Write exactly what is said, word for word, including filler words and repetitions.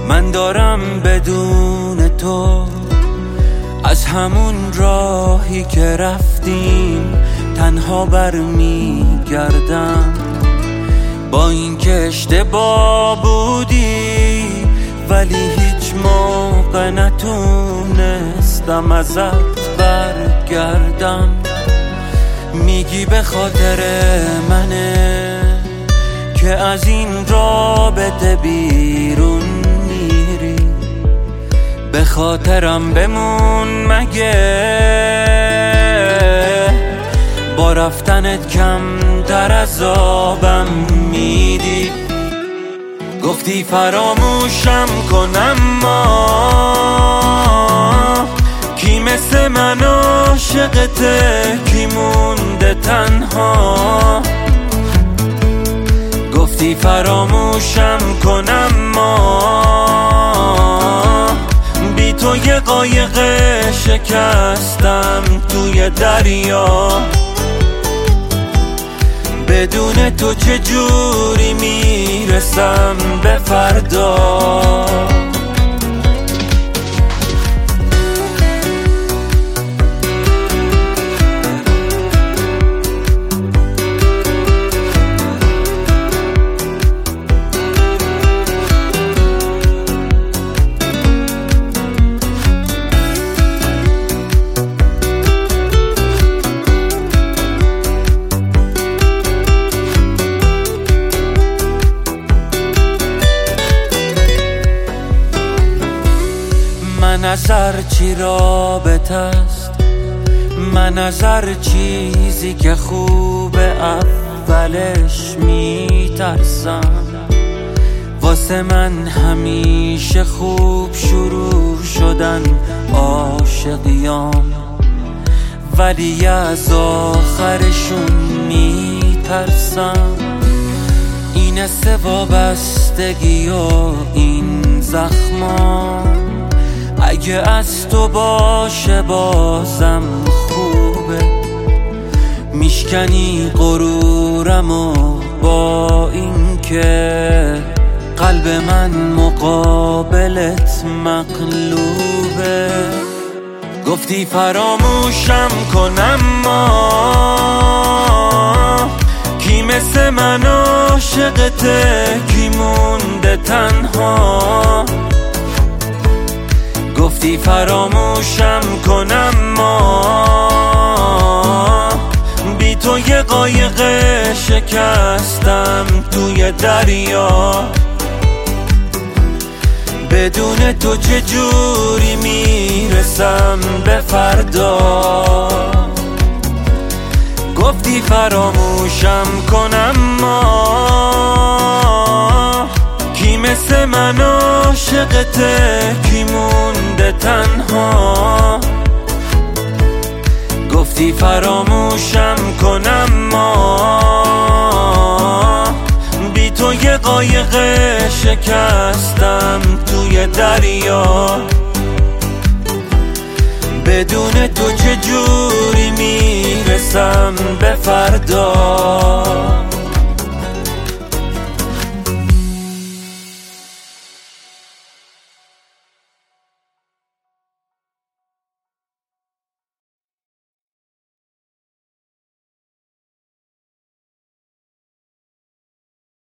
من دارم بدون تو از همون راهی که رفتیم تنها برمیگردم، با اینکه اشتباه بودی ولی هیچ موقع نتونستم ازت برگردم. میگی به خاطر منه که از این رابطه بیرون میری، به خاطرم بمون مگه با رفتنت کم در عذابم میدی. گفتی فراموشم کنم ما کی مثل من عاشقته، کی مونده تنها. گفتی فراموشم کنم ما بی تو یه قایق شکستم توی دریا. بدون تو چجوری میرسم به فردا. من از هر چی رابطه است، من از هر چیزی که خوبه اولش میترسم. واسه من همیشه خوب شروع شدن عاشقیام، ولی از آخرشون میترسم. این سه وابستگی و این زخما اگه از تو باشه بازم خوبه. میشکنی غرورم و با این که قلب من مقابلت مقلوبه. گفتی فراموشم کنم ما کی مثل من عاشقته، کی مونده تنها. گفتی فراموشم کنم ما بی تو یه قایق شکستم توی دریا. بدون تو چجوری میرسم به فردا. گفتی فراموشم کنم ما کی مثل من عاشقته، کی مونده تنها. گفتی فراموشم کنم ما بی تو یه قایق شکستم توی دریا. بدون تو چجوری میرسم به فردا.